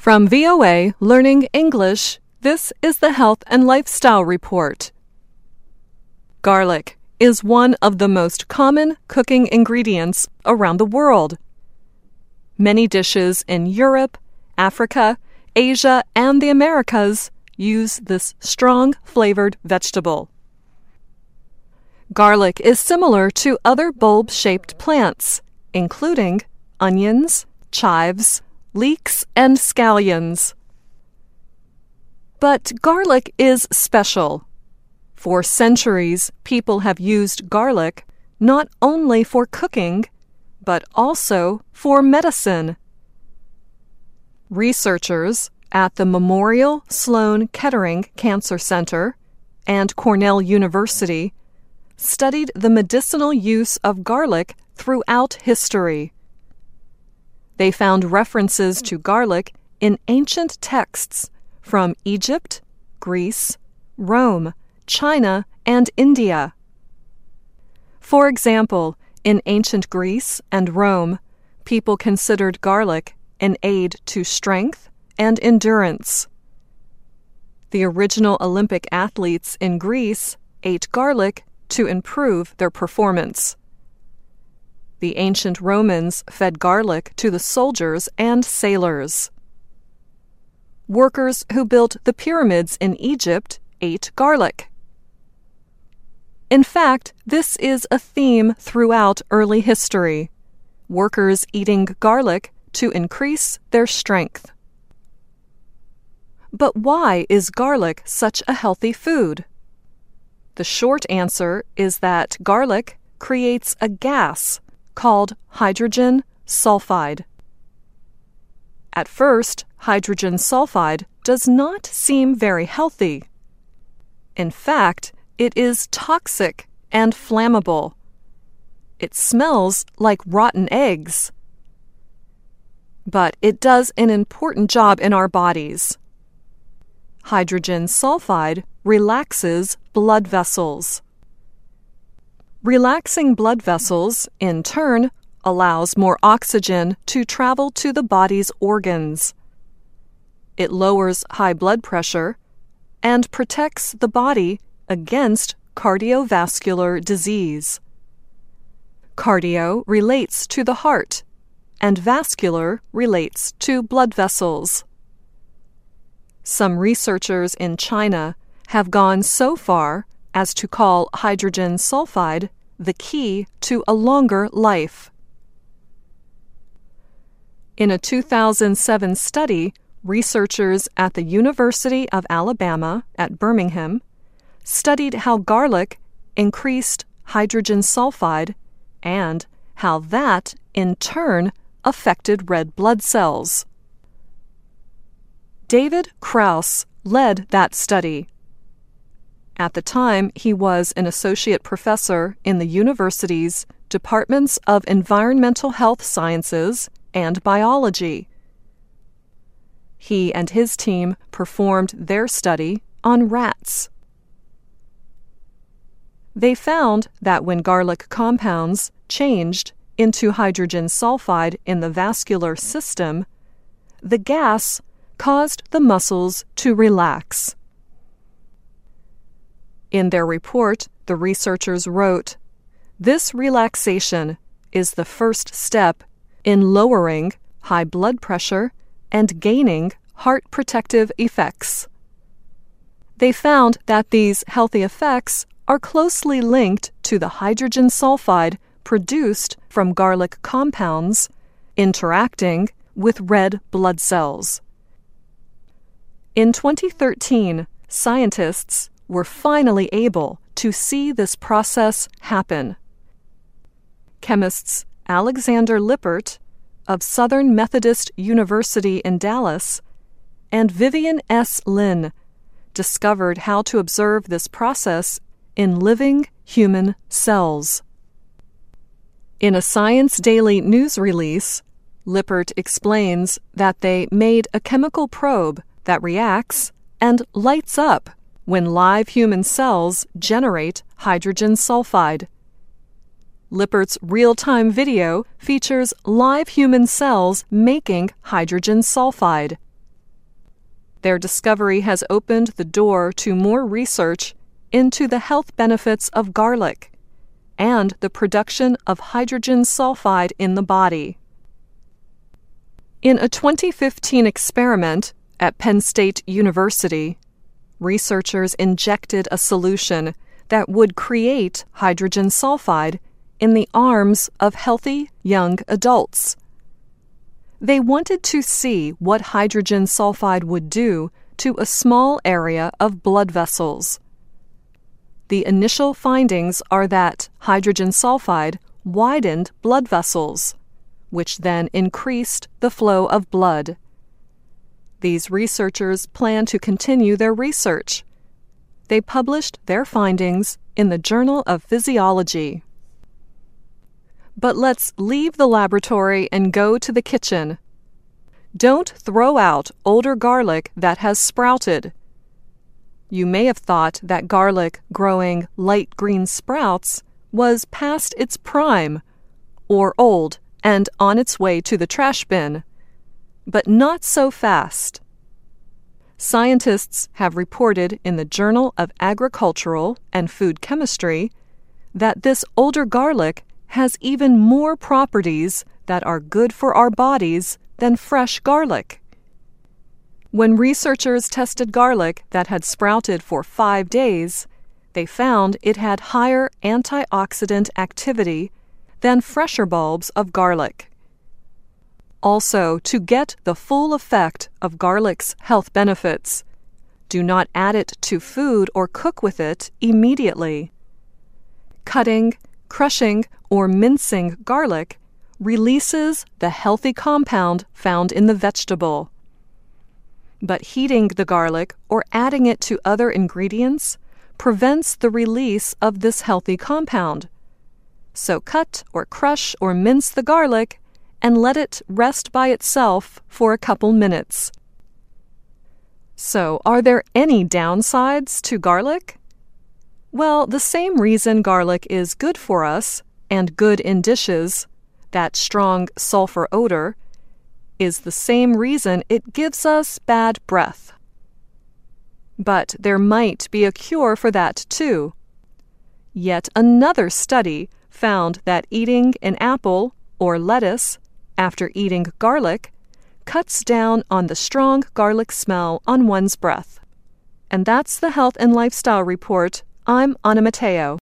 From VOA Learning English, this is the Health and Lifestyle Report. Garlic is one of the most common cooking ingredients around the world. Many dishes in Europe, Africa, Asia, and the Americas use this strong flavored vegetable. Garlic is similar to other bulb-shaped plants, including onions, chives, leeks, and scallions. But garlic is special. For centuries, people have used garlic not only for cooking, but also for medicine. Researchers at the Memorial Sloan Kettering Cancer Center and Cornell University studied the medicinal use of garlic throughout history. They found references to garlic in ancient texts from Egypt, Greece, Rome, China, and India. For example, in ancient Greece and Rome, people considered garlic an aid to strength and endurance. The original Olympic athletes in Greece ate garlic to improve their performance. The ancient Romans fed garlic to the soldiers and sailors. Workers who built the pyramids in Egypt ate garlic. In fact, this is a theme throughout early history: workers eating garlic to increase their strength. But why is garlic such a healthy food? The short answer is that garlic creates a gas called hydrogen sulfide. At first, hydrogen sulfide does not seem very healthy. In fact, it is toxic and flammable. It smells like rotten eggs. But it does an important job in our bodies. Hydrogen sulfide relaxes blood vessels. Relaxing blood vessels, in turn, allows more oxygen to travel to the body's organs. It lowers high blood pressure and protects the body against cardiovascular disease. Cardio relates to the heart, and vascular relates to blood vessels. Some researchers in China have gone so far as to call hydrogen sulfide the key to a longer life. In a 2007 study, researchers at the University of Alabama at Birmingham studied how garlic increased hydrogen sulfide and how that, in turn, affected red blood cells. David Krause led that study. At the time, he was an associate professor in the university's Departments of Environmental Health Sciences and Biology. He and his team performed their study on rats. They found that when garlic compounds changed into hydrogen sulfide in the vascular system, the gas caused the muscles to relax. In their report, the researchers wrote, "This relaxation is the first step in lowering high blood pressure and gaining heart protective effects." They found that these healthy effects are closely linked to the hydrogen sulfide produced from garlic compounds interacting with red blood cells. In 2013, scientists were finally able to see this process happen. Chemists Alexander Lippert of Southern Methodist University in Dallas and Vivian S. Lin discovered how to observe this process in living human cells. In a Science Daily news release, Lippert explains that they made a chemical probe that reacts and lights up when live human cells generate hydrogen sulfide. Lippert's real-time video features live human cells making hydrogen sulfide. Their discovery has opened the door to more research into the health benefits of garlic and the production of hydrogen sulfide in the body. In a 2015 experiment at Penn State University, researchers injected a solution that would create hydrogen sulfide in the arms of healthy young adults. They wanted to see what hydrogen sulfide would do to a small area of blood vessels. The initial findings are that hydrogen sulfide widened blood vessels, which then increased the flow of blood. These researchers plan to continue their research. They published their findings in the Journal of Physiology. But let's leave the laboratory and go to the kitchen. Don't throw out older garlic that has sprouted. You may have thought that garlic growing light green sprouts was past its prime, or old and on its way to the trash bin. But not so fast. Scientists have reported in the Journal of Agricultural and Food Chemistry that this older garlic has even more properties that are good for our bodies than fresh garlic. When researchers tested garlic that had sprouted for 5 days, they found it had higher antioxidant activity than fresher bulbs of garlic. Also, to get the full effect of garlic's health benefits, do not add it to food or cook with it immediately. Cutting, crushing, or mincing garlic releases the healthy compound found in the vegetable. But heating the garlic or adding it to other ingredients prevents the release of this healthy compound. So cut or crush or mince the garlic and let it rest by itself for a couple minutes. So, are there any downsides to garlic? Well, the same reason garlic is good for us and good in dishes, that strong sulfur odor, is the same reason it gives us bad breath. But there might be a cure for that too. Yet another study found that eating an apple or lettuce after eating garlic cuts down on the strong garlic smell on one's breath. And that's the Health and Lifestyle Report. I'm Anna Matteo.